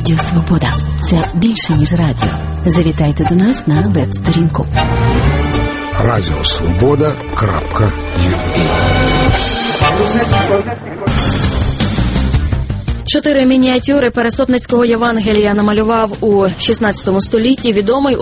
Радіо Свобода – це більше, ніж радіо. Завітайте до нас на веб-сторінку. Радіосвобода.ua 4 мініатюри Пересопницького Євангелія намалював у 16 столітті відомий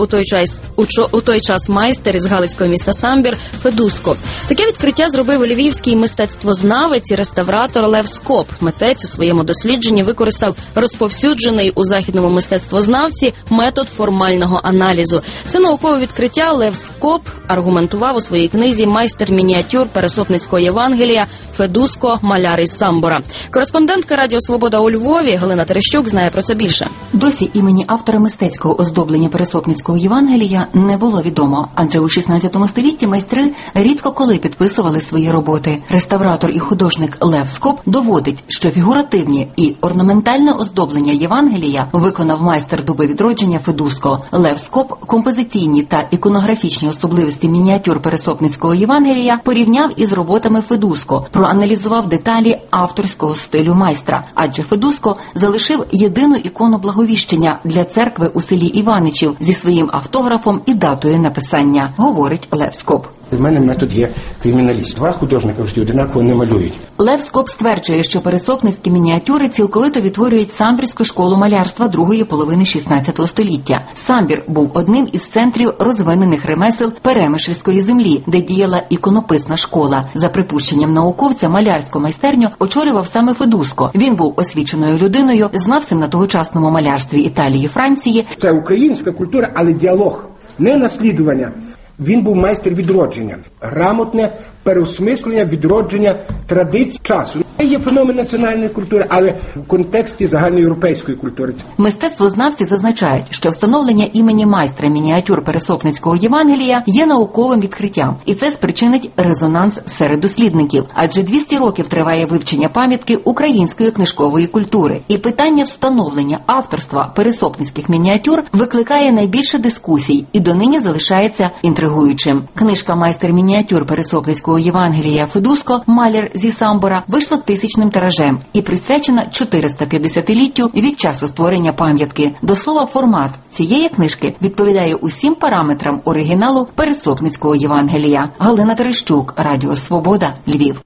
у той час майстер із галицького міста Самбір Федуско. Таке відкриття зробив львівський мистецтвознавець і реставратор Лев Скоп. Митець у своєму дослідженні використав розповсюджений у західному мистецтвознавці метод формального аналізу. Це наукове відкриття Лев Скоп аргументував у своїй книзі «Майстер мініатюр Пересопницького Євангелія Федуско, маляр із Самбора». Кореспондентка Радіо Свобода у Львові Галина Терещук знає про це більше. Досі імені автора мистецького оздоблення Пересопницького Євангелія не було відомо, адже у 16 столітті майстри рідко коли підписували свої роботи. Реставратор і художник Лев Скоп доводить, що фігуративні і орнаментальне оздоблення Євангелія виконав майстер доби відродження Федуско. Лев Скоп композиційні та іконографічні особливості мініатюр Пересопницького Євангелія порівняв із роботами Федуско, проаналізував деталі авторського стилю майстра, адже Федуско залишив єдину ікону Благовіщення для церкви у селі Іваничів зі своїм автографом і датою написання, говорить Лев Скоп. У мене метод є криміналіст. Два художника вже однаково не малюють. Лев Скоп стверджує, що пересопницькі мініатюри цілковито відтворюють самбірську школу малярства другої половини 16 століття. Самбір був одним із центрів розвинених ремесел Перемишльської землі, де діяла іконописна школа. За припущенням науковця, малярську майстерню очолював саме Федуско. Він був освіченою людиною, знавцем на тогочасному малярстві Італії, Франції. Це українська культура, але діалог, не наслідування. Він був майстер відродження, грамотне переосмислення, відродження традицій часу. Це є феномен національної культури, але в контексті загальноєвропейської культури. Мистецтвознавці зазначають, що встановлення імені майстра мініатюр Пересопницького Євангелія є науковим відкриттям, і це спричинить резонанс серед дослідників. Адже 200 років триває вивчення пам'ятки української книжкової культури. І питання встановлення авторства пересопницьких мініатюр викликає найбільше дискусій і донині залишається інтригуючим. Книжка «Майстер мініатюр Пересопницького Євангелія Федуско, маляр зі Самбора» вийшла 1000-ним тиражем і присвячена 450-літтю від часу створення пам'ятки. До слова, формат цієї книжки відповідає усім параметрам оригіналу Пересопницького Євангелія. Галина Терещук, Радіо Свобода, Львів.